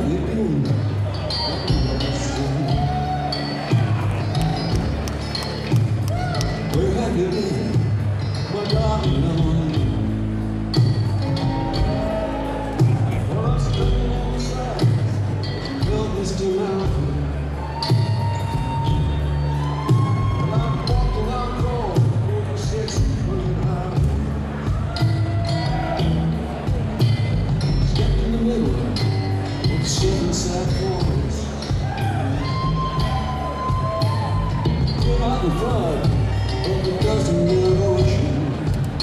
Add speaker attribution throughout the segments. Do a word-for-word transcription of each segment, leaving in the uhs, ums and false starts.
Speaker 1: have you been? Where have you been, my darling? Well, I'm standing on the side of Mister Mountain. Well, I'm walking out cold over six hundred miles. Stuck in the middle of seven sad corners. Caught out the flood of the dozen year ocean.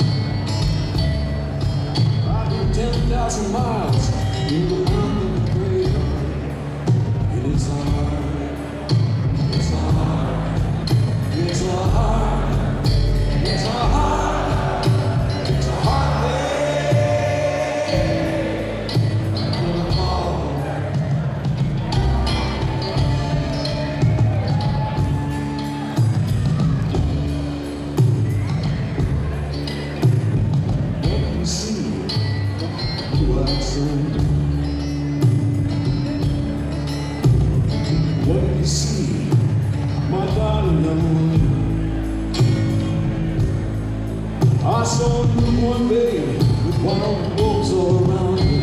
Speaker 1: I've been ten thousand miles in the mountain of graveyard. It is hard, it's hard, it's a hard, it's a hard, it's a hard day for the fall. What do you see, blue-eyed son? What do you see, my darling young one? I saw a newborn baby with wild wolves all around her.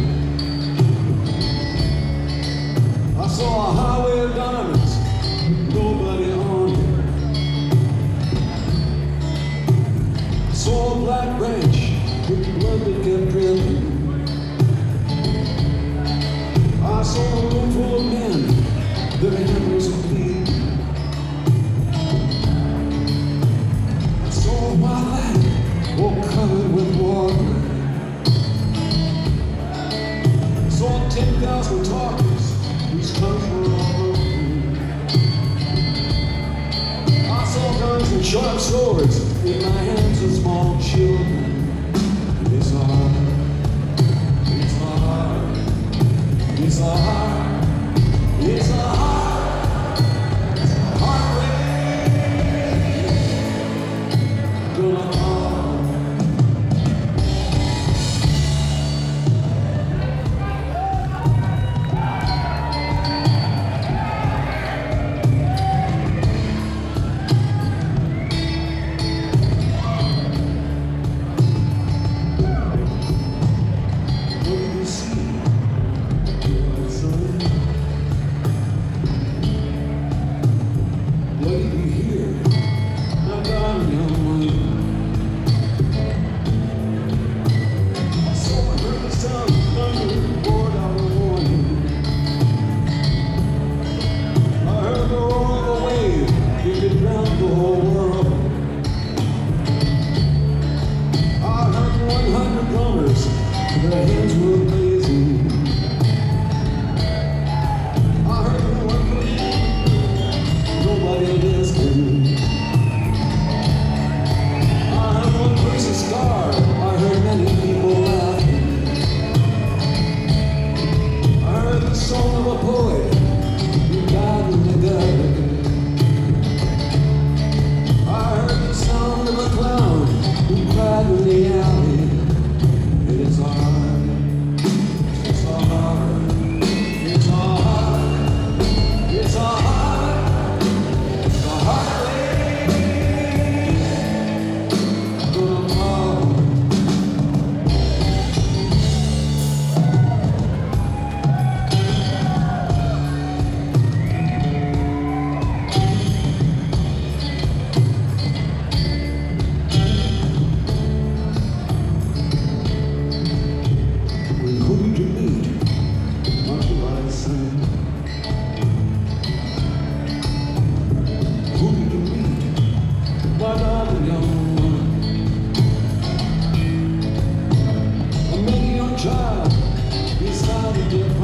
Speaker 1: I saw a highway of diamonds with nobody on it. I saw a black ranch with blood that kept dripping. I saw a room full of men, their hands were bleeding. I saw a white land all covered with water. I saw ten thousand talkers whose tongues were all broken. I saw guns and sharp swords in my hands of small children. It's hard, it's hard, it's hard, it's a hard, it's a hard way. Gonna fall. What do you see, my son? What do you hear, my darling young one? I saw and heard the sound of thunder poured out of the morning. I heard the roar of a wave that could drown the whole world. I heard one hundred drummers, their hands were blazing. I heard no one believe, nobody listened. I heard one crazy star, I heard many people laughing. I heard the song of a poet who died in the gutter. I heard the sound of a clown who cried in the alley. It is hard, it's hard, it's hard, it's hard, it's a hard way. Gonna fall. Who did you meet, my blue-eyed son? Who did you meet, my darling young one? A many young child beside a dead